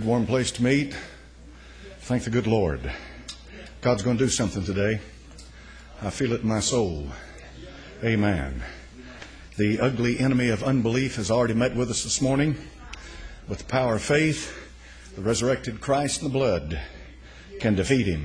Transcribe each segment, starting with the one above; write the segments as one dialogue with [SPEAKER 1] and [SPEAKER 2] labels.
[SPEAKER 1] Warm place to meet. Thank the good Lord. God's going to do something today. I feel it in my soul. Amen. The ugly enemy of unbelief has already met with us this morning. With the power of faith, the resurrected Christ and the blood can defeat him.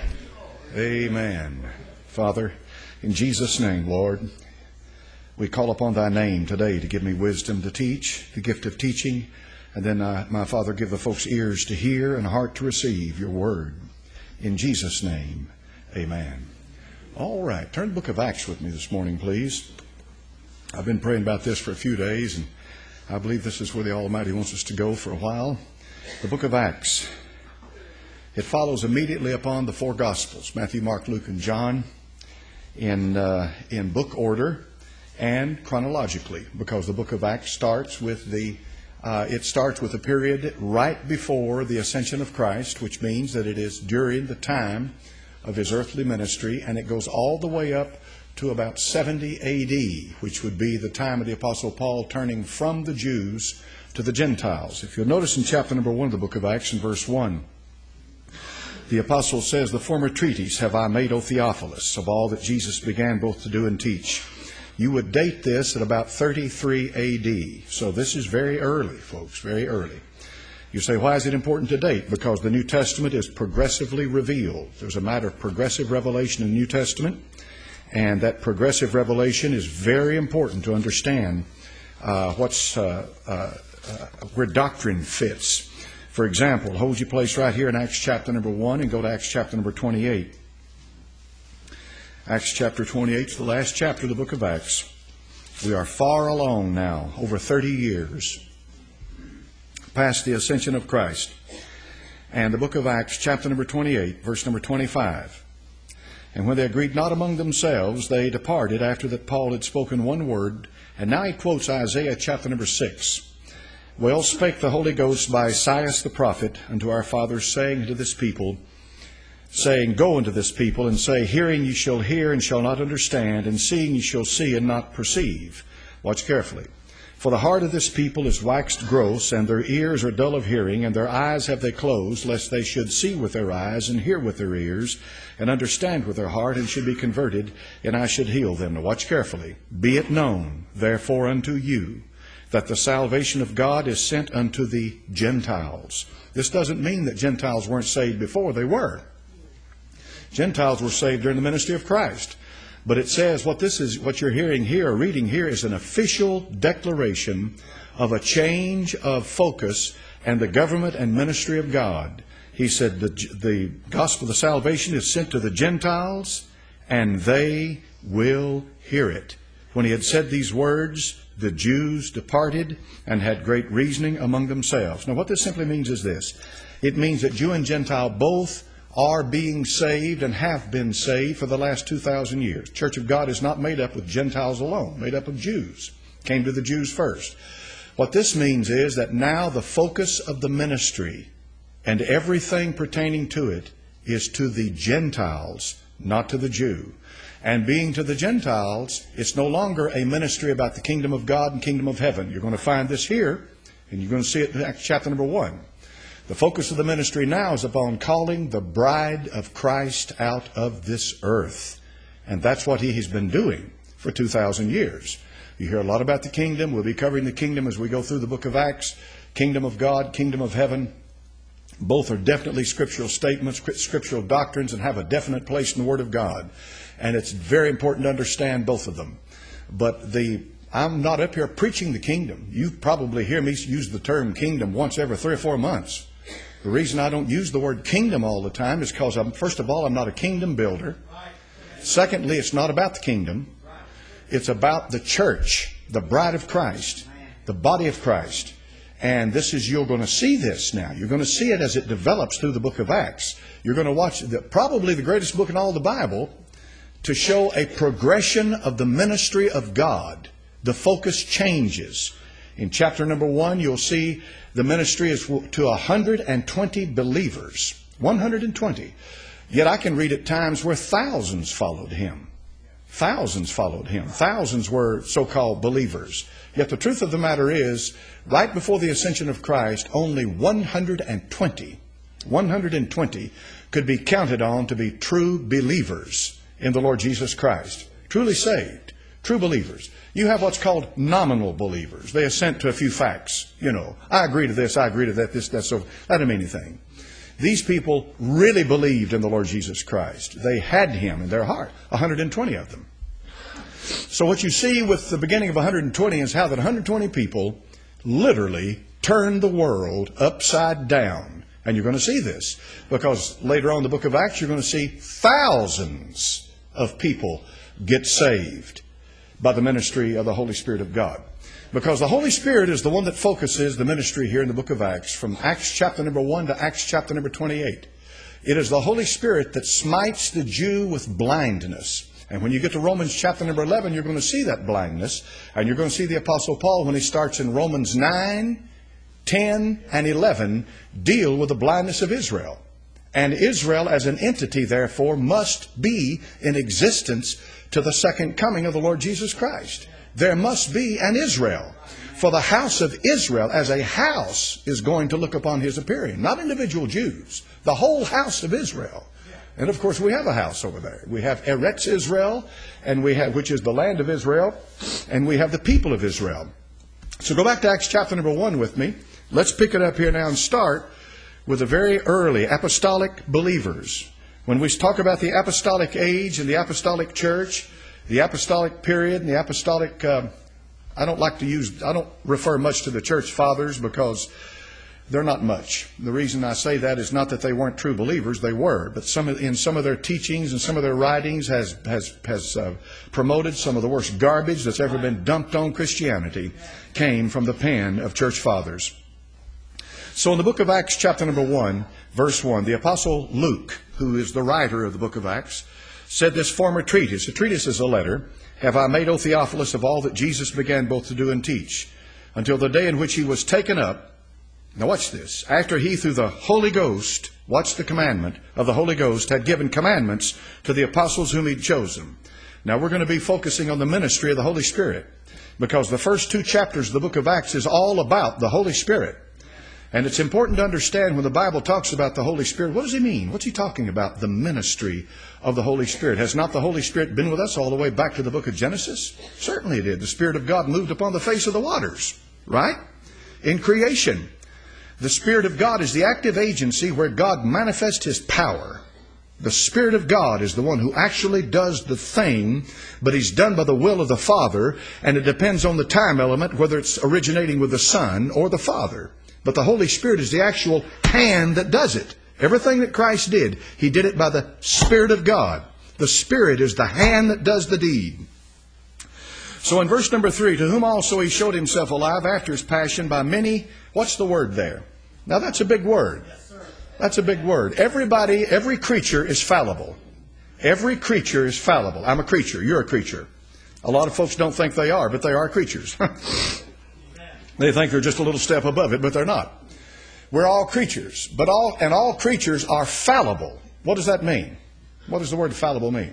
[SPEAKER 1] Amen. Father, in Jesus' name, Lord, we call upon thy name today to give me wisdom to teach, the gift of teaching, and then, my Father, give the folks ears to hear and a heart to receive your word. In Jesus' name, amen. All right, turn to the book of Acts with me this morning, please. I've been praying about this for a few days, and I believe this is where the Almighty wants us to go for a while. The book of Acts. It follows immediately upon the four Gospels, Matthew, Mark, Luke, and John, in book order and chronologically, because the book of Acts starts with the period right before the ascension of Christ, which means that it is during the time of his earthly ministry, and it goes all the way up to about 70 A.D., which would be the time of the Apostle Paul turning from the Jews to the Gentiles. If you'll notice in chapter number 1 of the book of Acts, in verse 1, the Apostle says, "The former treatise have I made, O Theophilus, of all that Jesus began both to do and teach." You would date this at about 33 A.D. So this is very early, folks, very early. You say, why is it important to date? Because the New Testament is progressively revealed. There's a matter of progressive revelation in the New Testament, and that progressive revelation is very important to understand where doctrine fits. For example, hold your place right here in Acts chapter number 1 and go to Acts chapter number 28. Acts chapter 28 is the last chapter of the book of Acts. We are far along now, over 30 years past the ascension of Christ. And the book of Acts, chapter number 28, verse number 25. "And when they agreed not among themselves, they departed after that Paul had spoken one word." And now he quotes Isaiah chapter number 6. "Well spake the Holy Ghost by Isaiah the prophet unto our fathers, saying unto this people, saying, Go unto this people, and say, Hearing ye shall hear, and shall not understand, and seeing ye shall see, and not perceive." Watch carefully. "For the heart of this people is waxed gross, and their ears are dull of hearing, and their eyes have they closed, lest they should see with their eyes, and hear with their ears, and understand with their heart, and should be converted, and I should heal them." Now watch carefully. "Be it known, therefore, unto you, that the salvation of God is sent unto the Gentiles." This doesn't mean that Gentiles weren't saved before. They were. Gentiles were saved during the ministry of Christ. But it says what you're hearing here, or reading here, is an official declaration of a change of focus and the government and ministry of God. He said the gospel of the salvation is sent to the Gentiles, and they will hear it. When he had said these words, the Jews departed and had great reasoning among themselves. Now what this simply means is this. It means that Jew and Gentile both are being saved and have been saved for the last 2,000 years. Church of God is not made up with Gentiles alone, made up of Jews. Came to the Jews first. What this means is that now the focus of the ministry and everything pertaining to it is to the Gentiles, not to the Jew. And being to the Gentiles, it's no longer a ministry about the kingdom of God and kingdom of heaven. You're going to find this here, and you're going to see it in Acts chapter number 1. The focus of the ministry now is upon calling the bride of Christ out of this earth. And that's what he has been doing for 2,000 years. You hear a lot about the kingdom. We'll be covering the kingdom as we go through the book of Acts. Kingdom of God, kingdom of heaven. Both are definitely scriptural statements, scriptural doctrines, and have a definite place in the Word of God. And it's very important to understand both of them. But I'm not up here preaching the kingdom. You probably hear me use the term kingdom once every 3 or 4 months. The reason I don't use the word kingdom all the time is because, first of all, I'm not a kingdom builder. Secondly, it's not about the kingdom. It's about the church, the bride of Christ, the body of Christ. And you're going to see this now. You're going to see it as it develops through the book of Acts. You're going to watch probably the greatest book in all the Bible to show a progression of the ministry of God. The focus changes. In chapter number 1, you'll see the ministry is to 120 believers. 120. Yet I can read at times where thousands followed him. Thousands followed him. Thousands were so-called believers. Yet the truth of the matter is, right before the ascension of Christ, only 120 could be counted on to be true believers in the Lord Jesus Christ. Truly saved, true believers. You have what's called nominal believers. They assent to a few facts. You know, I agree to this, I agree to that, this, that, so. That doesn't mean anything. These people really believed in the Lord Jesus Christ. They had Him in their heart, 120 of them. So what you see with the beginning of 120 is how that 120 people literally turned the world upside down. And you're going to see this because later on in the book of Acts, you're going to see thousands of people get saved by the ministry of the Holy Spirit of God. Because the Holy Spirit is the one that focuses the ministry here in the book of Acts, from Acts chapter number 1 to Acts chapter number 28. It is the Holy Spirit that smites the Jew with blindness. And when you get to Romans chapter number 11, you're going to see that blindness. And you're going to see the Apostle Paul, when he starts in Romans 9, 10, and 11, deal with the blindness of Israel. And Israel as an entity, therefore, must be in existence to the second coming of the Lord Jesus Christ. There must be an Israel. For the house of Israel as a house is going to look upon His appearing. Not individual Jews. The whole house of Israel. And of course we have a house over there. We have Eretz Israel, and we have, which is the land of Israel, and we have the people of Israel. So go back to Acts chapter number 1 with me. Let's pick it up here now and start with the very early apostolic believers. When we talk about the apostolic age and the apostolic church, the apostolic period and the apostolic, I don't refer much to the church fathers because they're not much. The reason I say that is not that they weren't true believers, they were, but in some of their teachings and some of their writings has promoted some of the worst garbage that's ever been dumped on Christianity came from the pen of church fathers. So in the book of Acts chapter number 1, verse 1, the apostle Luke, who is the writer of the book of Acts, said this former treatise. A treatise is a letter. Have I made, O Theophilus, of all that Jesus began both to do and teach, until the day in which He was taken up. Now watch this. After He, through the Holy Ghost, watch the commandment of the Holy Ghost, had given commandments to the apostles whom He'd chosen. Now we're going to be focusing on the ministry of the Holy Spirit, because the first 2 chapters of the book of Acts is all about the Holy Spirit. And it's important to understand when the Bible talks about the Holy Spirit, what does He mean? What's He talking about? The ministry of the Holy Spirit. Has not the Holy Spirit been with us all the way back to the book of Genesis? Certainly it did. The Spirit of God moved upon the face of the waters, right? In creation. The Spirit of God is the active agency where God manifests His power. The Spirit of God is the one who actually does the thing, but He's done by the will of the Father, and it depends on the time element, whether it's originating with the Son or the Father. But the Holy Spirit is the actual hand that does it. Everything that Christ did, He did it by the Spirit of God. The Spirit is the hand that does the deed. So in verse number 3, to whom also He showed Himself alive after His passion by many, what's the word there? Now that's a big word. That's a big word. Every creature is fallible. Every creature is fallible. I'm a creature. You're a creature. A lot of folks don't think they are, but they are creatures. They think they're just a little step above it, but they're not. We're all creatures, but all creatures are fallible. What does that mean? What does the word fallible mean?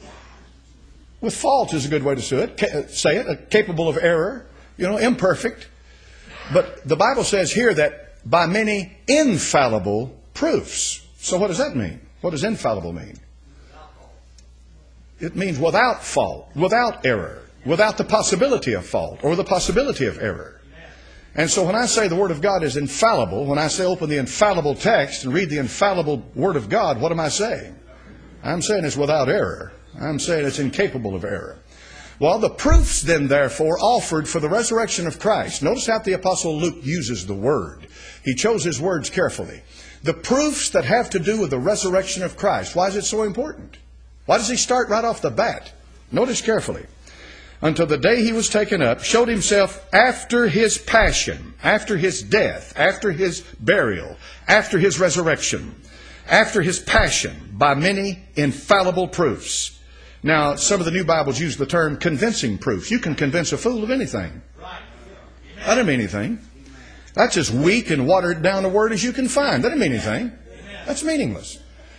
[SPEAKER 1] With fault is a good way to say it. Capable of error, imperfect. But the Bible says here that by many infallible proofs. So what does that mean? What does infallible mean? It means without fault, without error, without the possibility of fault or the possibility of error. And so when I say the Word of God is infallible, when I say open the infallible text and read the infallible Word of God, what am I saying? I'm saying it's without error. I'm saying it's incapable of error. Well, the proofs then, therefore, offered for the resurrection of Christ. Notice how the Apostle Luke uses the word. He chose his words carefully. The proofs that have to do with the resurrection of Christ. Why is it so important? Why does he start right off the bat? Notice carefully. Until the day He was taken up, showed Himself after His passion, after His death, after His burial, after His resurrection, after His passion, by many infallible proofs. Now, some of the new Bibles use the term convincing proofs. You can convince a fool of anything. That doesn't mean anything. That's as weak and watered down a word as you can find. That doesn't mean anything. That's meaningless.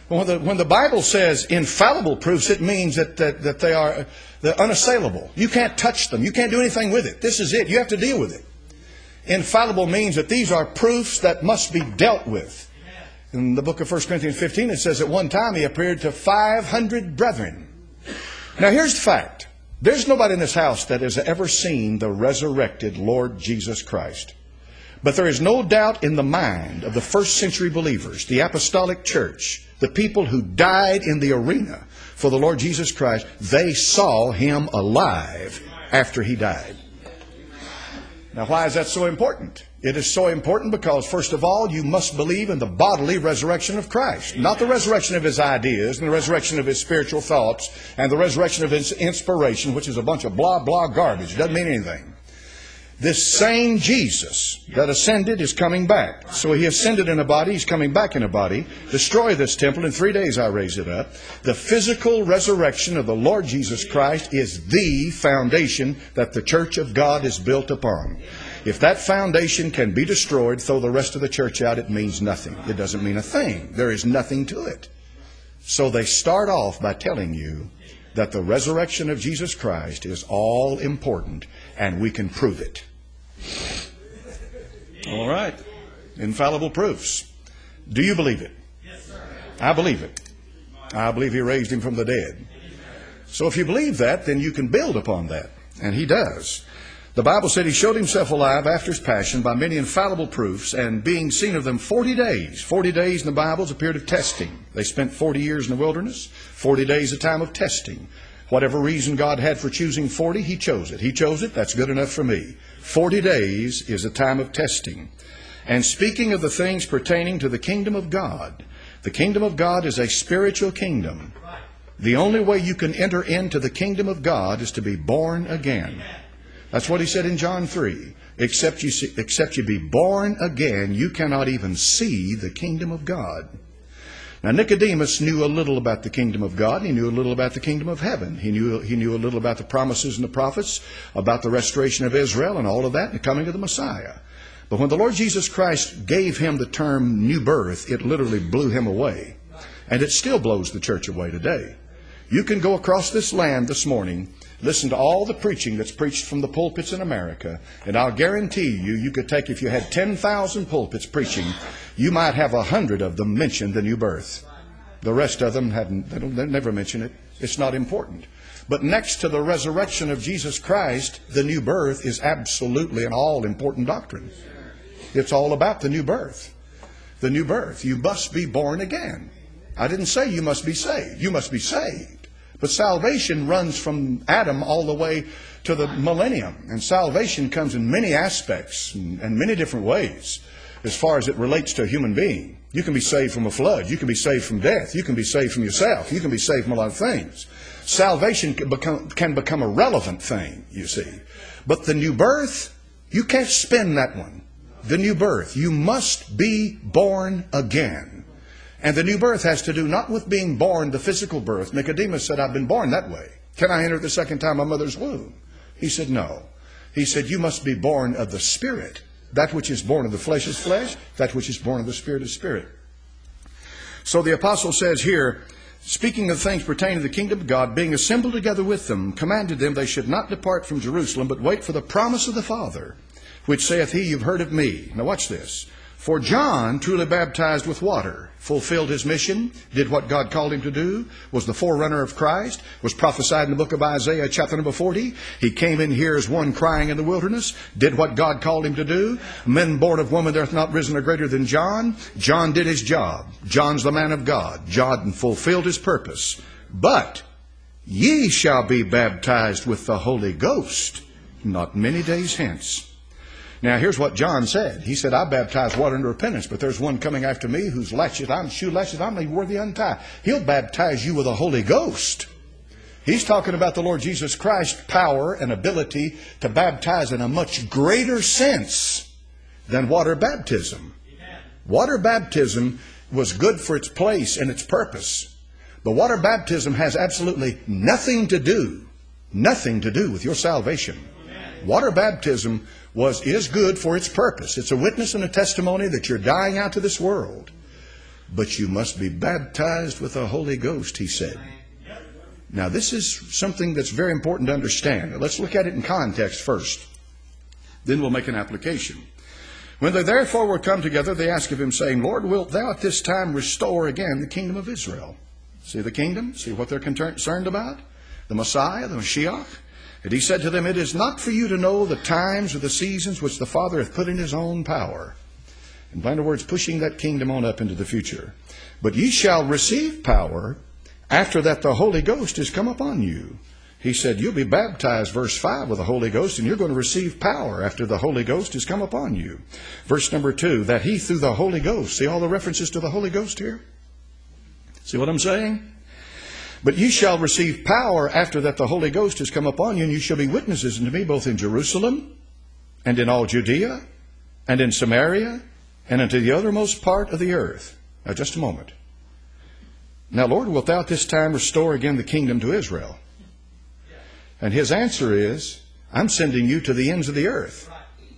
[SPEAKER 1] When the Bible says infallible proofs, it means that they're unassailable. You can't touch them. You can't do anything with it. This is it. You have to deal with it. Infallible means that these are proofs that must be dealt with. In the book of 1 Corinthians 15, it says at one time he appeared to 500 brethren. Now here's the fact. There's nobody in this house that has ever seen the resurrected Lord Jesus Christ. But there is no doubt in the mind of the first century believers, the apostolic church, the people who died in the arena for the Lord Jesus Christ, they saw Him alive after He died. Now, why is that so important? It is so important because, first of all, you must believe in the bodily resurrection of Christ. Not the resurrection of His ideas and the resurrection of His spiritual thoughts and the resurrection of His inspiration, which is a bunch of blah, blah garbage. It doesn't mean anything. This same Jesus that ascended is coming back. So He ascended in a body, He's coming back in a body. Destroy this temple, in 3 days I raise it up. The physical resurrection of the Lord Jesus Christ is the foundation that the church of God is built upon. If that foundation can be destroyed, throw the rest of the church out, it means nothing. It doesn't mean a thing. There is nothing to it. So they start off by telling you that the resurrection of Jesus Christ is all important and we can prove it. All right. Infallible proofs. Do you believe it?
[SPEAKER 2] Yes, sir.
[SPEAKER 1] I believe it. I believe He raised Him from the dead. So if you believe that, then you can build upon that. And He does. The Bible said He showed Himself alive after His passion by many infallible proofs, and being seen of them 40 days. 40 days in the Bible is a period of testing. They spent 40 years in the wilderness. 40 days a time of testing. Whatever reason God had for choosing 40, He chose it. He chose it. That's good enough for me. 40 days is a time of testing. And speaking of the things pertaining to the kingdom of God, the kingdom of God is a spiritual kingdom. The only way you can enter into the kingdom of God is to be born again. That's what He said in John 3. Except you be born again, you cannot even see the kingdom of God. Now Nicodemus knew a little about the kingdom of God. He knew a little about the kingdom of heaven. He knew a little about the promises and the prophets, about the restoration of Israel and all of that, and the coming of the Messiah. But when the Lord Jesus Christ gave him the term new birth, it literally blew him away. And it still blows the church away today. You can go across this land this morning, listen to all the preaching that's preached from the pulpits in America, and I'll guarantee you could take, if you had 10,000 pulpits preaching, you might have 100 of them mention the new birth. The rest of them they never mention it. It's not important. But next to the resurrection of Jesus Christ, the new birth is absolutely an all-important doctrine. It's all about the new birth. The new birth. You must be born again. I didn't say you must be saved. You must be saved. But salvation runs from Adam all the way to the millennium. And salvation comes in many aspects and many different ways as far as it relates to a human being. You can be saved from a flood. You can be saved from death. You can be saved from yourself. You can be saved from a lot of things. Salvation can become a relevant thing, you see. But the new birth, you can't spin that one. The new birth, you must be born again. And the new birth has to do not with being born, the physical birth. Nicodemus said, I've been born that way. Can I enter the second time my mother's womb? He said, no. He said, you must be born of the Spirit. That which is born of the flesh is flesh. That which is born of the Spirit is spirit. So the apostle says here, speaking of things pertaining to the kingdom of God, being assembled together with them, commanded them they should not depart from Jerusalem, but wait for the promise of the Father, which saith he, you've heard of me. Now watch this. For John truly baptized with water, fulfilled his mission, did what God called him to do, was the forerunner of Christ, was prophesied in the book of Isaiah chapter number 40. He came in here as one crying in the wilderness, did what God called him to do. Men born of woman, there hath not risen a greater than John. John did his job. John's the man of God. John fulfilled his purpose. But ye shall be baptized with the Holy Ghost not many days hence. Now, here's what John said. He said, I baptize water unto repentance, but there's one coming after me whose shoe latchet I'm not worthy to untie. He'll baptize you with the Holy Ghost. He's talking about the Lord Jesus Christ's power and ability to baptize in a much greater sense than water baptism. Amen. Water baptism was good for its place and its purpose. But water baptism has absolutely nothing to do with your salvation. Amen. Water baptism is good for its purpose. It's a witness and a testimony that you're dying out to this world. But you must be baptized with the Holy Ghost, he said. Now, this is something that's very important to understand. Let's look at it in context first. Then we'll make an application. When they therefore were come together, they asked of him, saying, Lord, wilt thou at this time restore again the kingdom of Israel? See the kingdom? See what they're concerned about? The Messiah, the Mashiach? And he said to them, It is not for you to know the times or the seasons which the Father hath put in his own power. In plain words, pushing that kingdom on up into the future. But ye shall receive power after that the Holy Ghost is come upon you. He said, you'll be baptized, verse 5, with the Holy Ghost, and you're going to receive power after the Holy Ghost has come upon you. Verse number 2, that he through the Holy Ghost, see all the references to the Holy Ghost here? See what I'm saying? But ye shall receive power after that the Holy Ghost has come upon you, and you shall be witnesses unto me both in Jerusalem and in all Judea and in Samaria and unto the uttermost part of the earth. Now just a moment. Now, Lord, wilt thou at this time restore again the kingdom to Israel? And his answer is, I'm sending you to the ends of the earth.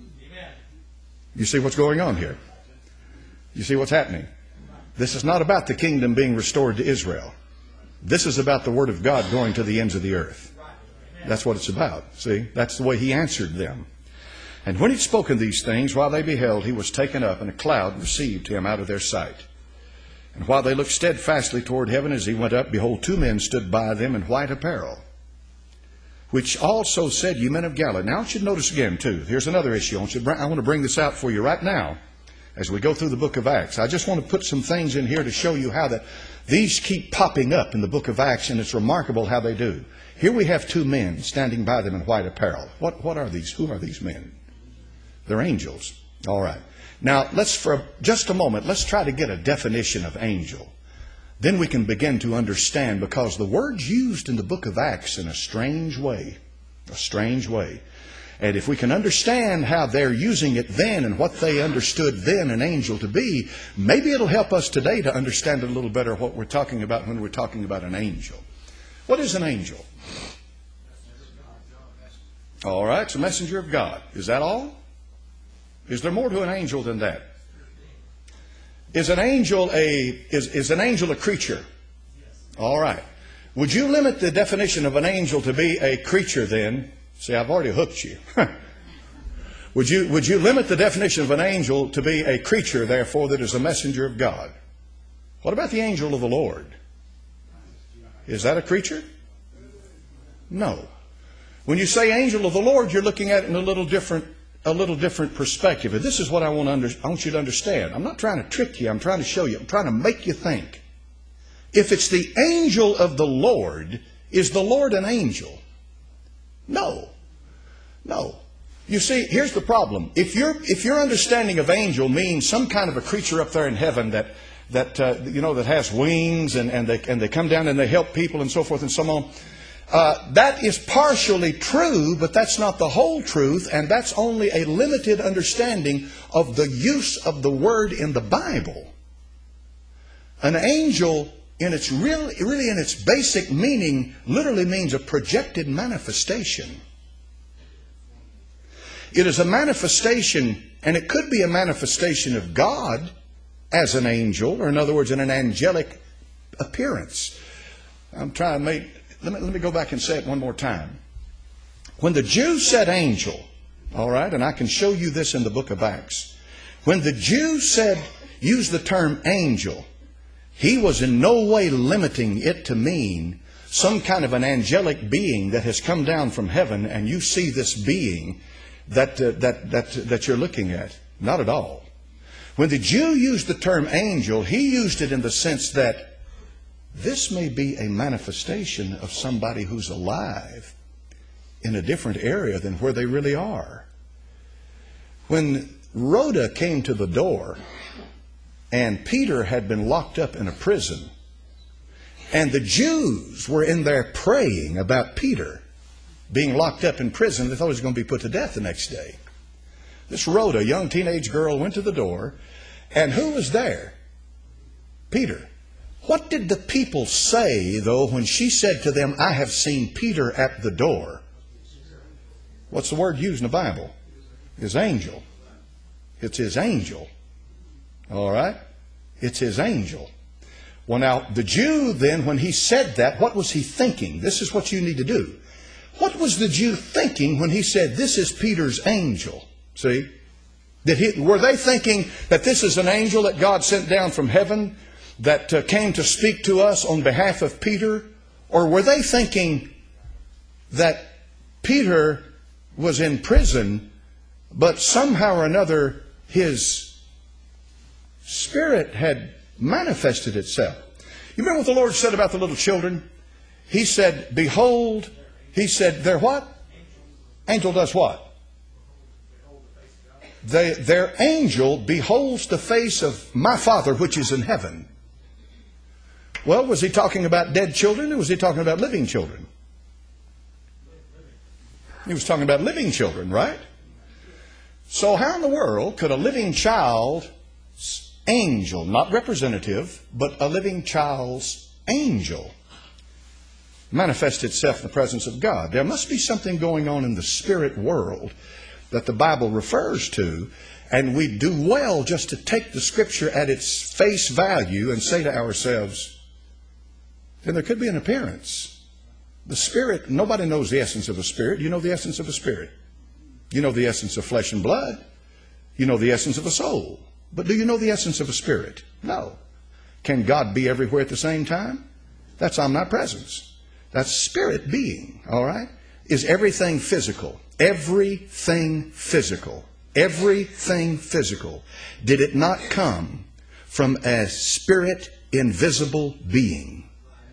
[SPEAKER 1] You see what's going on here? You see what's happening? This is not about the kingdom being restored to Israel. This is about the Word of God going to the ends of the earth. That's what it's about. See, that's the way he answered them. And when he'd spoken these things, while they beheld, he was taken up, and a cloud received him out of their sight. And while they looked steadfastly toward heaven as he went up, behold, 2 men stood by them in white apparel, which also said, Ye men of Galilee. Now I want you to notice again, too. Here's another issue. I want to bring this out for you right now as we go through the book of Acts. I just want to put some things in here to show you how that these keep popping up in the book of Acts, and it's remarkable how they do. Here we have 2 men standing by them in white apparel. What are these? Who are these men? They're angels. All right. Now, for just a moment, let's try to get a definition of angel. Then we can begin to understand, because the word's used in the book of Acts in a strange way. A strange way. And if we can understand how they're using it then and what they understood then an angel to be, maybe it'll help us today to understand a little better what we're talking about when we're talking about an angel. What is an angel? All right, it's a messenger of God. Is that all? Is there more to an angel than that? Is an angel a creature? All right. Would you limit the definition of an angel to be a creature then? See, I've already hooked you. Would you limit the definition of an angel to be a creature, therefore, that is a messenger of God? What about the angel of the Lord? Is that a creature? No. When you say angel of the Lord, you're looking at it in a little different perspective. And this is what I want you to understand. I'm not trying to trick you. I'm trying to show you. I'm trying to make you think. If it's the angel of the Lord, is the Lord an angel? No. No. You see, here's the problem. If your understanding of angel means some kind of a creature up there in heaven that has wings and they come down and they help people and so forth and so on, that is partially true, but that's not the whole truth, and that's only a limited understanding of the use of the word in the Bible. An angel, in its really in its basic meaning, literally means a projected manifestation. It is a manifestation, and it could be a manifestation of God as an angel, or in other words, in an angelic appearance. Let me go back and say it one more time. When the Jews said angel, all right, and I can show you this in the book of Acts. When the Jews used the term angel, he was in no way limiting it to mean some kind of an angelic being that has come down from heaven, and you see this being that you're looking at. Not at all. When the Jew used the term angel, he used it in the sense that this may be a manifestation of somebody who's alive in a different area than where they really are. When Rhoda came to the door, and Peter had been locked up in a prison, and the Jews were in there praying about Peter being locked up in prison. They thought he was going to be put to death the next day. This Rhoda, a young teenage girl, went to the door, and who was there? Peter. What did the people say, though, when she said to them, I have seen Peter at the door? What's the word used in the Bible? His angel. It's his angel. All right? It's His angel. Well, now, the Jew then, when he said that, what was he thinking? This is what you need to do. What was the Jew thinking when he said, this is Peter's angel? See? Were they thinking that this is an angel that God sent down from heaven that came to speak to us on behalf of Peter? Or were they thinking that Peter was in prison, but somehow or another his spirit had manifested itself? You remember what the Lord said about the little children? He said, behold, He said, they're what? Angel does what? Their angel beholds the face of my Father which is in heaven. Well, was He talking about dead children, or was He talking about living children? He was talking about living children, right? So how in the world could a living child's angel, not representative, but a living child's angel, manifest itself in the presence of God? There must be something going on in the spirit world that the Bible refers to, and we do well just to take the Scripture at its face value and say to ourselves, then there could be an appearance. The Spirit, nobody knows the essence of a spirit. You know the essence of a spirit. You know the essence of flesh and blood. You know the essence of a soul. But do you know the essence of a spirit? No. Can God be everywhere at the same time? That's omnipresence. That's spirit being, all right? Is everything physical? Everything physical. Everything physical. Did it not come from a spirit invisible being?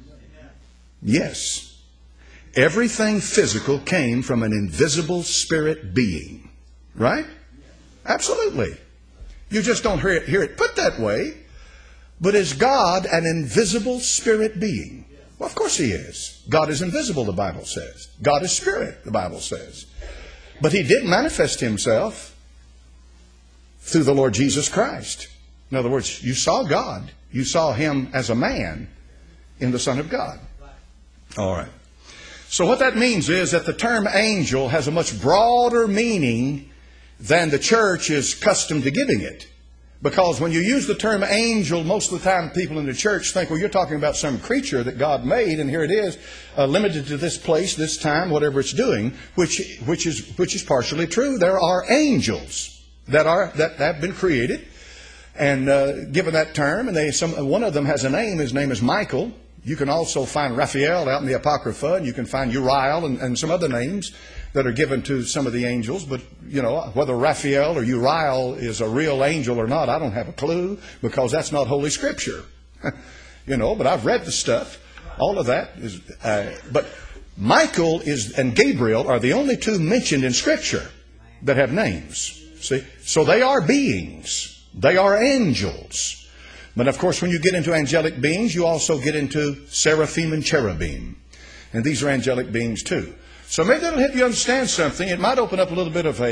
[SPEAKER 1] Yes. Everything physical came from an invisible spirit being. Right? Absolutely. You just don't hear it put that way. But is God an invisible spirit being? Well, of course He is. God is invisible, the Bible says. God is spirit, the Bible says. But He did manifest Himself through the Lord Jesus Christ. In other words, you saw God. You saw Him as a man in the Son of God. All right. So what that means is that the term angel has a much broader meaning than the church is accustomed to giving it. Because when you use the term angel, most of the time people in the church think, well, you're talking about some creature that God made, and here it is, limited to this place, this time, whatever it's doing, which is partially true. There are angels that have been created and given that term, and one of them has a name. His name is Michael. You can also find Raphael out in the Apocrypha, and you can find Uriel and some other names that are given to some of the angels. But, you know, whether Raphael or Uriel is a real angel or not, I don't have a clue, because that's not Holy Scripture. You know, but I've read the stuff. All of that is... but Michael and Gabriel are the only two mentioned in Scripture that have names. See? So they are beings. They are angels. But of course, when you get into angelic beings, you also get into seraphim and cherubim. And these are angelic beings too. So maybe that'll help you understand something. It might open up a little bit of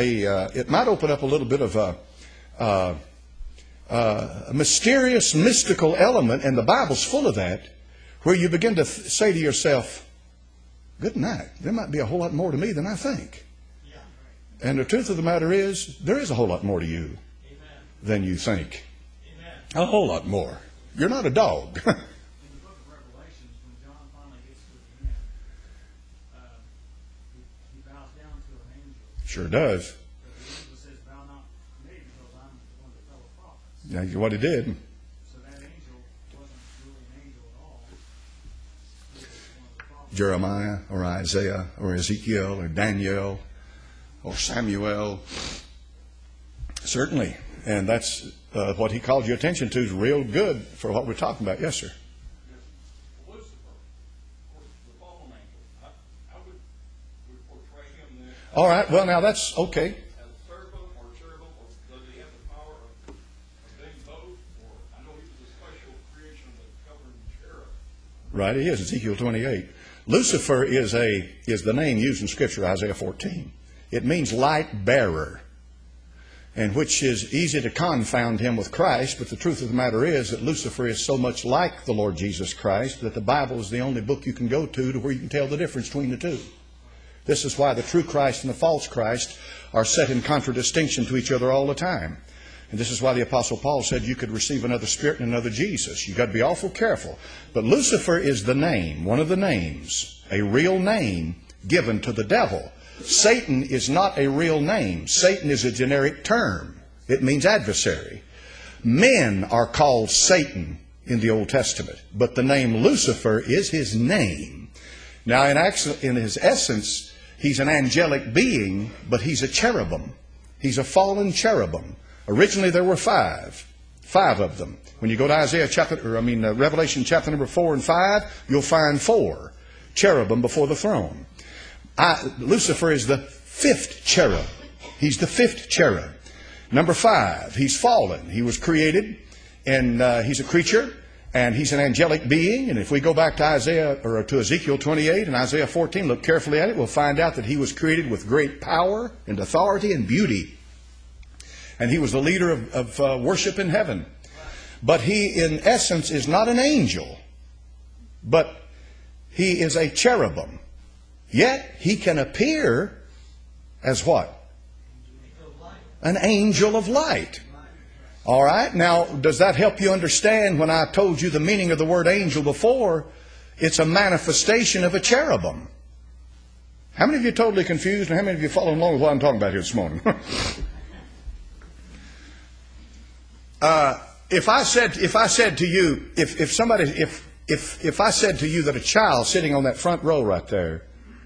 [SPEAKER 1] a mysterious, mystical element, and the Bible's full of that, where you begin to say to yourself, good night, there might be a whole lot more to me than I think. And the truth of the matter is, there is a whole lot more to you than you think. A whole lot more. You're not a dog.
[SPEAKER 2] In the book of Revelations, when John finally gets to the end, he bows down to an angel.
[SPEAKER 1] Sure does.
[SPEAKER 2] But the angel says, bow not to me, because I'm one of the fellow prophets.
[SPEAKER 1] That's what he did.
[SPEAKER 2] So that angel wasn't really an angel at all. He was one of the prophets.
[SPEAKER 1] Jeremiah or Isaiah or Ezekiel or Daniel or Samuel. Certainly. And that's what he called your attention to is real good for what we're talking about. Yes, sir.
[SPEAKER 3] Lucifer, of course, the fallen angel. How would we portray him then?
[SPEAKER 1] All right. Well, now that's okay.
[SPEAKER 3] As a serpent or cherubim, or does he have the power of being both? Or I know he was a special creation of the covering cherub.
[SPEAKER 1] Right. He is. Ezekiel 28. Lucifer is the name used in Scripture, Isaiah 14. It means light bearer, and which is easy to confound him with Christ. But the truth of the matter is that Lucifer is so much like the Lord Jesus Christ that the Bible is the only book you can go to where you can tell the difference between the two. This is why the true Christ and the false Christ are set in contradistinction to each other all the time. And this is why the Apostle Paul said you could receive another spirit and another Jesus. You've got to be awful careful. But Lucifer is the name, one of the names, a real name given to the devil. Satan is not a real name. Satan is a generic term. It means adversary. Men are called Satan in the Old Testament, but the name Lucifer is his name. Now, in his essence, he's an angelic being, but he's a cherubim. He's a fallen cherubim. Originally, there were five of them. When you go to Revelation chapter number 4 and 5, you'll find 4 cherubim before the throne. Lucifer is the 5th cherub. He's the 5th cherub. Number 5, he's fallen. He was created, and he's a creature, and he's an angelic being. And if we go back to Ezekiel 28 and Isaiah 14, look carefully at it, we'll find out that he was created with great power and authority and beauty. And he was the leader of worship in heaven. But he, in essence, is not an angel, but he is a cherubim. Yet he can appear as what? An angel of light. All right. Now, does that help you understand when I told you the meaning of the word angel before? It's a manifestation of a cherubim. How many of you are totally confused, and how many of you are following along with what I'm talking about here this morning? If I said to you that a child sitting on that front row right there,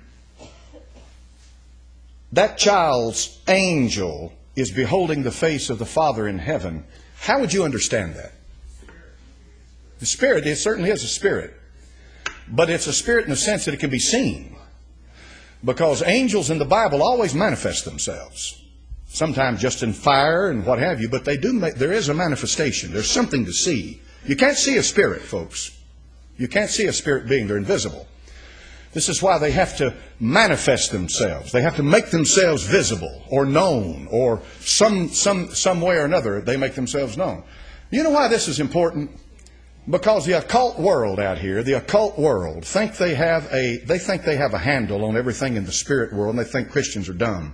[SPEAKER 1] that child's angel is beholding the face of the Father in heaven, how would you understand that? The Spirit, it certainly is a spirit. But it's a spirit in the sense that it can be seen. Because angels in the Bible always manifest themselves. Sometimes just in fire and what have you, but there is a manifestation. There's something to see. You can't see a spirit, folks. You can't see a spirit being. They're invisible. This is why they have to manifest themselves. They have to make themselves visible or known, or some way or another they make themselves known. You know why this is important? Because the occult world out here, the occult world, they think they have a handle on everything in the spirit world, and they think Christians are dumb.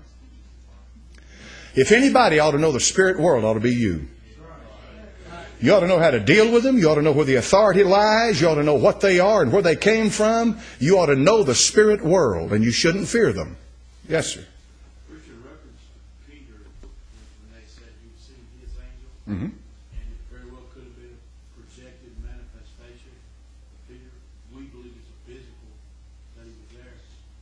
[SPEAKER 1] If anybody ought to know the spirit world, it ought to be you. You ought to know how to deal with them. You ought to know where the authority lies. You ought to know what they are and where they came from. You ought to know the spirit world, and you shouldn't fear them. Yes, sir.
[SPEAKER 4] Preacher referenced Peter when they said you'd seen his angel,
[SPEAKER 1] Mm-hmm.
[SPEAKER 4] and it very well could have been a projected manifestation of Peter. We believe it's a physical that he was there.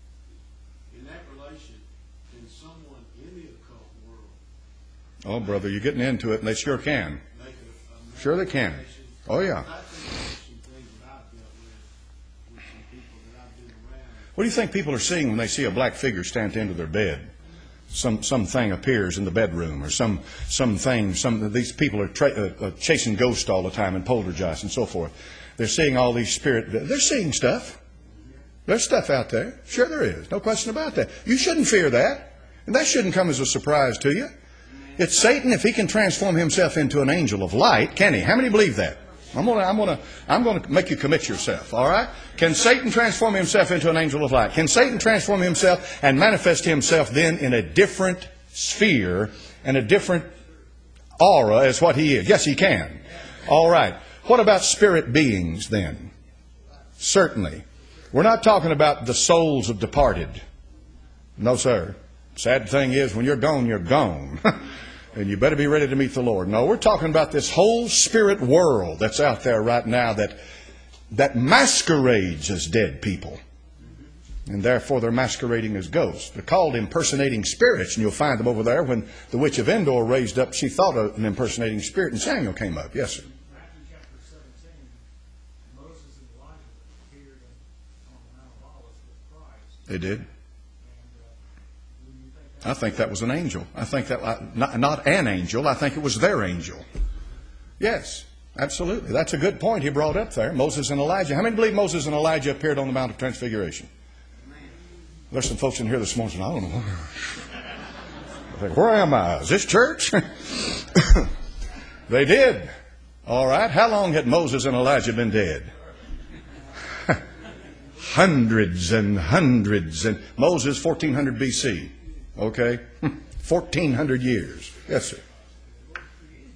[SPEAKER 4] In that relation, can someone in the occult world
[SPEAKER 1] Oh, brother, you're getting into it, and they sure can.
[SPEAKER 4] make a
[SPEAKER 1] Sure they can. Oh, yeah.
[SPEAKER 4] I think there's some things that I've dealt with some people that I've been around.
[SPEAKER 1] What do you think people are seeing when they see a black figure stand at the end of their bed? Something appears in the bedroom, or these people are chasing ghosts all the time and poltergeists and so forth. They're seeing all these they're seeing stuff. There's stuff out there. Sure there is. No question about that. You shouldn't fear that. And that shouldn't come as a surprise to you. It's Satan, if he can transform himself into an angel of light, can he? How many believe that? I'm going to make you commit yourself, all right? Can Satan transform himself into an angel of light? Can Satan transform himself and manifest himself then in a different sphere and a different aura as what he is? Yes, he can. All right. What about spirit beings then? Certainly. We're not talking about the souls of departed. No, sir. Sad thing is, when you're gone, you're gone. And you better be ready to meet the Lord. No, we're talking about this whole spirit world that's out there right now that masquerades as dead people. And therefore they're masquerading as ghosts. They're called impersonating spirits, and you'll find them over there. When the witch of Endor raised up, she thought of an impersonating spirit, and Samuel came up. Yes, sir.
[SPEAKER 2] Matthew chapter 17, Moses and Elijah appeared on the Mount of Olives with Christ.
[SPEAKER 1] They did.
[SPEAKER 2] And when you think
[SPEAKER 1] I think that was an angel. I think that, not an angel, I think it was their angel. Yes, absolutely. That's a good point he brought up there. Moses and Elijah. How many believe Moses and Elijah appeared on the Mount of Transfiguration? There's some folks in here this morning saying, I don't know. I think, where am I? Is this church? They did. All right. How long had Moses and Elijah been dead? Hundreds and hundreds. And Moses, 1400 BC. Okay? 1400 years. Yes, sir.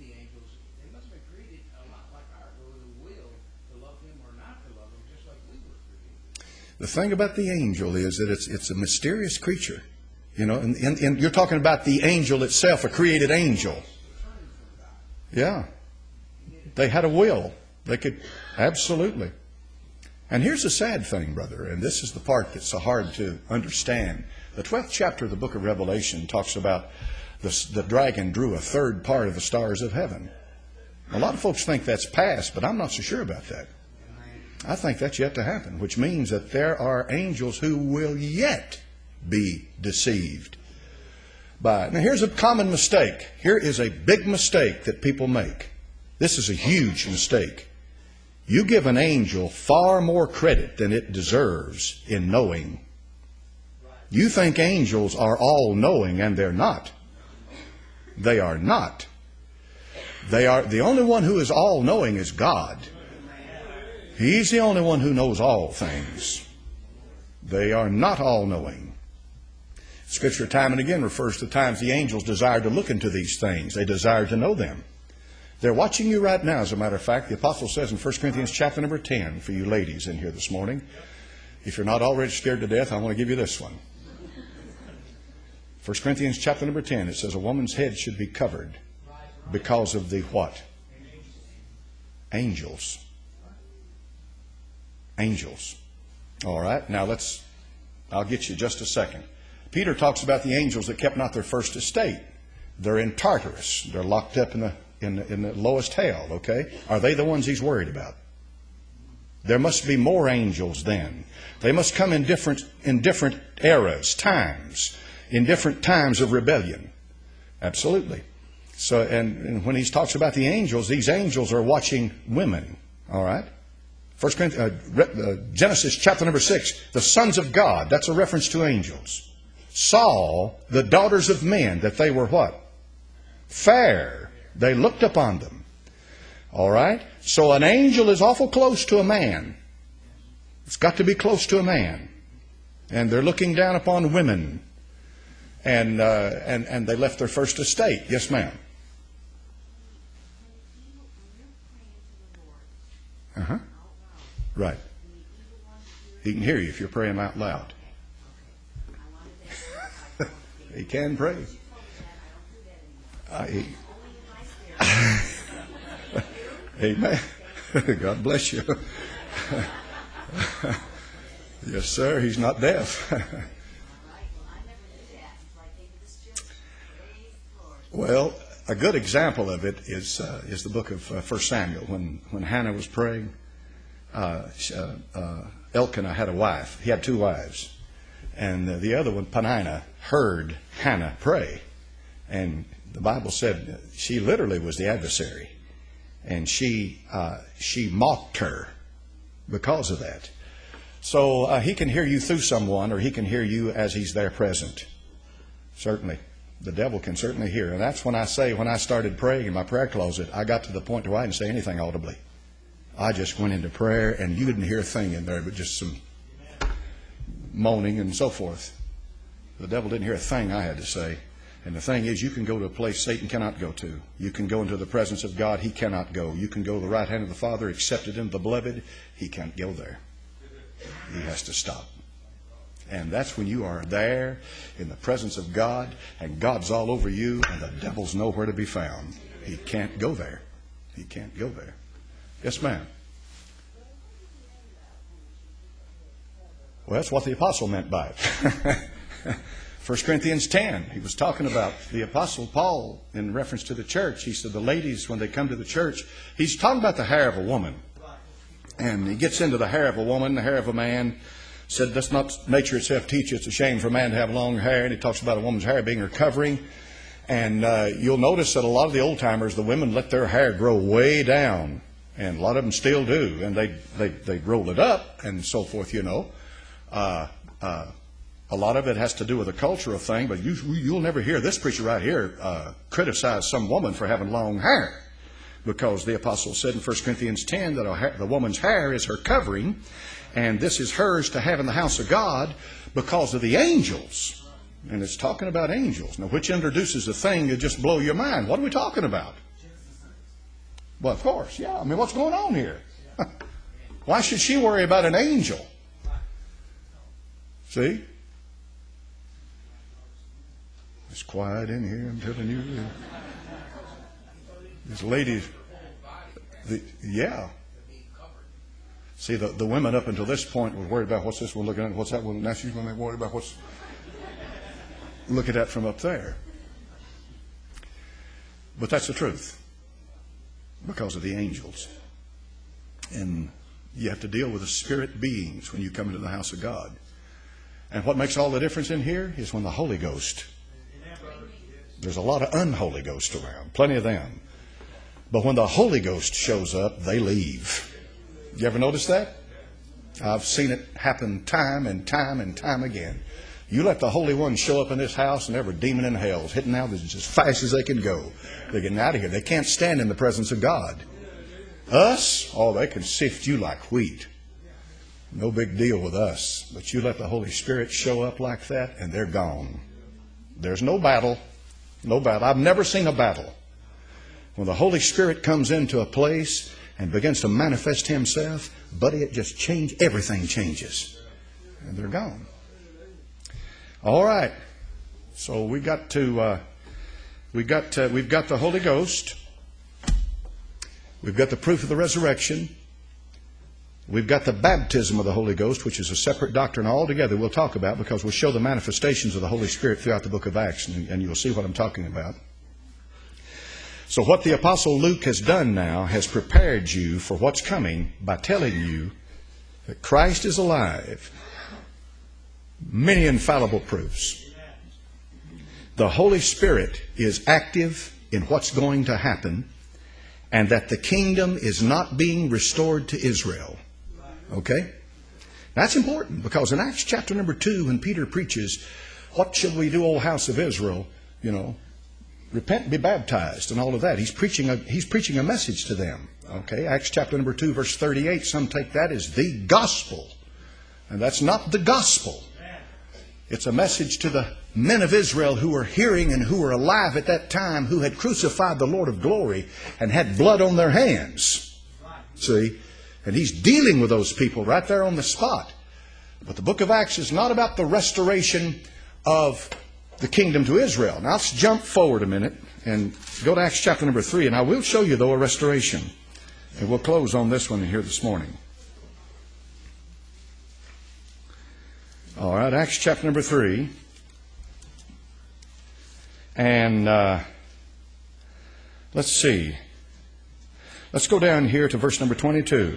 [SPEAKER 1] The thing about the angel is that it's a mysterious creature. You know, and you're talking about the angel itself, a created angel. Yeah. They had a will. They could, absolutely. And here's the sad thing, brother, and this is the part that's so hard to understand. The 12th chapter of the book of Revelation talks about the dragon drew a third part of the stars of heaven. A lot of folks think that's past, but I'm not so sure about that. I think that's yet to happen, which means that there are angels who will yet be deceived by. Now, here's a common mistake. Here is a big mistake that people make. This is a huge mistake. You give an angel far more credit than it deserves in knowing. You think angels are all knowing, and they're not. They are not. They are the only one who is all knowing is God. He's the only one who knows all things. They are not all knowing. Scripture time and again refers to times the angels desired to look into these things. They desired to know them. They're watching you right now, as a matter of fact. The apostle says in 1 Corinthians chapter number 10, for you ladies in here this morning, if you're not already scared to death, I want to give you this one. 1 Corinthians chapter number 10, it says a woman's head should be covered because of the what? Angels. Angels. All right, now I'll get you just a second. Peter talks about the angels that kept not their first estate. They're in Tartarus. They're locked up in the lowest hell, okay? Are they the ones he's worried about? There must be more angels then. They must come in different eras, times, in different times of rebellion. Absolutely. So, and when he talks about the angels, these angels are watching women, all right? Genesis chapter number 6, the sons of God, that's a reference to angels, saw the daughters of men, that they were what? Fair. They looked upon them. All right? So an angel is awful close to a man. It's got to be close to a man. And they're looking down upon women. And they left their first estate. Yes, ma'am. Uh-huh. Right. He can hear you if you're praying out loud. He can pray. Amen. God bless you. Yes, sir. He's not deaf. Well, a good example of it is the book of 1 Samuel. When Hannah was praying, Elkanah had a wife. He had two wives. And the other one, Peninnah, heard Hannah pray. And the Bible said she literally was the adversary. And she mocked her because of that. So he can hear you through someone, or he can hear you as he's there present. Certainly. The devil can certainly hear. And that's when I say, when I started praying in my prayer closet, I got to the point where I didn't say anything audibly. I just went into prayer, and you didn't hear a thing in there, but just some moaning and so forth. The devil didn't hear a thing I had to say. And the thing is, you can go to a place Satan cannot go to. You can go into the presence of God. He cannot go. You can go to the right hand of the Father, accepted in the beloved. He can't go there. He has to stop. And that's when you are there in the presence of God, and God's all over you, and the devil's nowhere to be found. He can't go there. He can't go there. Yes, ma'am. Well, that's what the apostle meant by it. 1 Corinthians 10, he was talking about the apostle Paul in reference to the church. He said the ladies, when they come to the church, he's talking about the hair of a woman. And he gets into the hair of a woman, the hair of a man. Said, does not nature itself teach it's a shame for a man to have long hair? And he talks about a woman's hair being her covering. And you'll notice that a lot of the old timers, the women let their hair grow way down. And a lot of them still do. And they roll it up and so forth, you know. A lot of it has to do with a cultural thing, but you'll never hear this preacher right here criticize some woman for having long hair. Because the apostle said in 1 Corinthians 10 that the woman's hair is her covering, and this is hers to have in the house of God because of the angels. And it's talking about angels. Now, which introduces a thing that just blow your mind. What are we talking about? Well, of course, yeah. I mean, what's going on here? Why should she worry about an angel? See? It's quiet in here, I'm telling you. This lady, yeah. See, the women up until this point were worried about what's this one looking at, what's that one. Now she's going to be worried about what's. Look at that from up there. But that's the truth. Because of the angels. And you have to deal with the spirit beings when you come into the house of God. And what makes all the difference in here is when the Holy Ghost. There's a lot of unholy ghosts around. Plenty of them. But when the Holy Ghost shows up, they leave. You ever notice that? I've seen it happen time and time and time again. You let the Holy One show up in this house and every demon in hell is hitting out as fast as they can go. They're getting out of here. They can't stand in the presence of God. Us? Oh, they can sift you like wheat. No big deal with us. But you let the Holy Spirit show up like that and they're gone. There's no battle. No battle. I've never seen a battle. When the Holy Spirit comes into a place and begins to manifest Himself, buddy, it just changes. Everything changes. And they're gone. All right. So we've got the Holy Ghost. We've got the proof of the resurrection. We've got the baptism of the Holy Ghost, which is a separate doctrine altogether we'll talk about because we'll show the manifestations of the Holy Spirit throughout the book of Acts, and you'll see what I'm talking about. So what the Apostle Luke has done now has prepared you for what's coming by telling you that Christ is alive. Many infallible proofs. The Holy Spirit is active in what's going to happen, and that the kingdom is not being restored to Israel. Okay? That's important because in Acts chapter number 2, when Peter preaches, what shall we do, O house of Israel? Repent and be baptized and all of that. He's preaching a message to them. Okay? Acts chapter number 2, verse 38, some take that as the gospel. And that's not the gospel. It's a message to the men of Israel who were hearing and who were alive at that time, who had crucified the Lord of glory and had blood on their hands. See? And he's dealing with those people right there on the spot. But the book of Acts is not about the restoration of the kingdom to Israel. Now let's jump forward a minute and go to Acts chapter number 3. And I will show you, though, a restoration. And we'll close on this one here this morning. All right, Acts chapter number 3. And let's see. Let's go down here to verse number 22.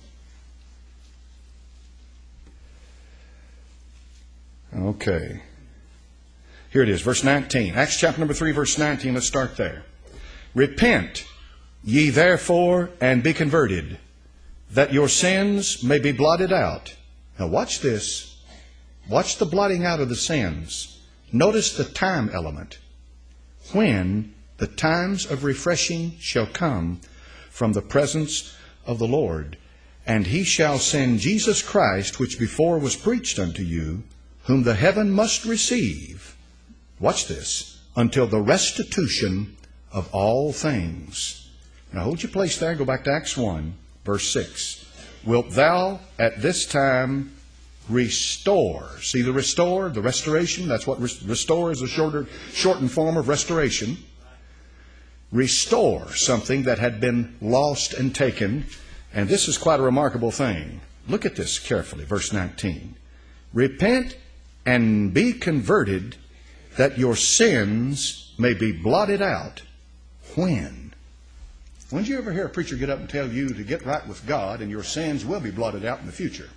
[SPEAKER 1] Okay. Here it is, verse 19. Acts chapter number 3, verse 19. Let's start there. Repent ye therefore and be converted, that your sins may be blotted out. Now watch this. Watch the blotting out of the sins. Notice the time element. When the times of refreshing shall come from the presence of the Lord, and He shall send Jesus Christ, which before was preached unto you, whom the heaven must receive. Watch this. Until the restitution of all things. Now hold your place there. Go back to Acts 1, verse 6. Wilt thou at this time restore? See the restore, the restoration? That's what restore is, a shortened form of restoration. Restore something that had been lost and taken. And this is quite a remarkable thing. Look at this carefully, verse 19. Repent and be converted, that your sins may be blotted out. When? When did you ever hear a preacher get up and tell you to get right with God and your sins will be blotted out in the future?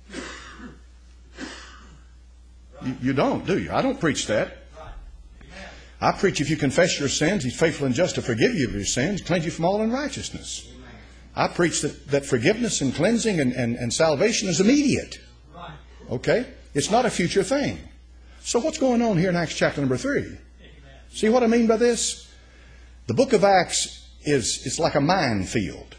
[SPEAKER 1] You don't, do you? I don't preach that. I preach if you confess your sins, He's faithful and just to forgive you of your sins, cleanse you from all unrighteousness. I preach that forgiveness and cleansing and salvation is immediate. Okay? It's not a future thing. So what's going on here in Acts chapter number 3? See what I mean by this? The book of Acts it's like a minefield.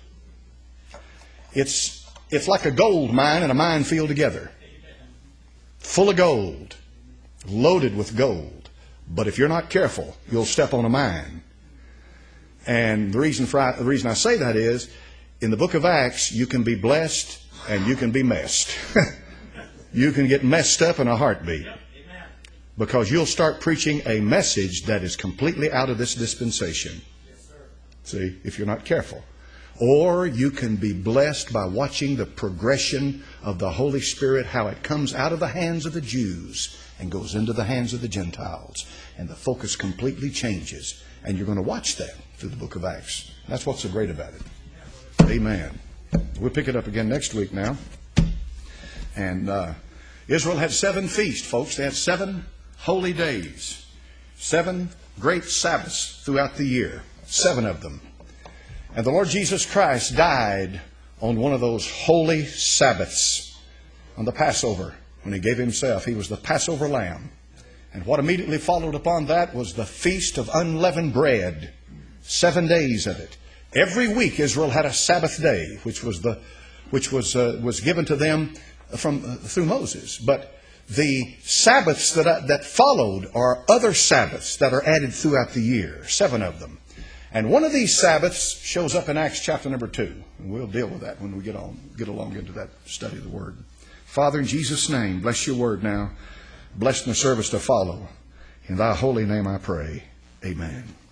[SPEAKER 1] It's like a gold mine and a minefield together. Full of gold. Loaded with gold. But if you're not careful, you'll step on a mine. And the reason I say that is, in the book of Acts, you can be blessed and you can be messed. you can get messed up in a heartbeat.
[SPEAKER 2] Amen.
[SPEAKER 1] Because you'll start preaching a message that is completely out of this dispensation.
[SPEAKER 2] Yes, sir.
[SPEAKER 1] See, if you're not careful. Or you can be blessed by watching the progression of the Holy Spirit, how it comes out of the hands of the Jews and goes into the hands of the Gentiles. And the focus completely changes. And you're going to watch that through the book of Acts. That's what's so great about it. Amen. We'll pick it up again next week now. And Israel had 7 feasts, folks. They had 7 holy days. 7 great Sabbaths throughout the year. 7 of them. And the Lord Jesus Christ died on one of those holy Sabbaths, on the Passover, when He gave Himself. He was the Passover lamb. And what immediately followed upon that was the Feast of Unleavened Bread. 7 days of it. Every week Israel had a Sabbath day, which was given to them through Moses. But the Sabbaths that followed are other Sabbaths that are added throughout the year. 7 of them. And one of these Sabbaths shows up in Acts chapter number 2. And we'll deal with that when we get along into that study of the Word. Father, in Jesus' name, bless your Word now. Bless the service to follow. In thy holy name I pray. Amen.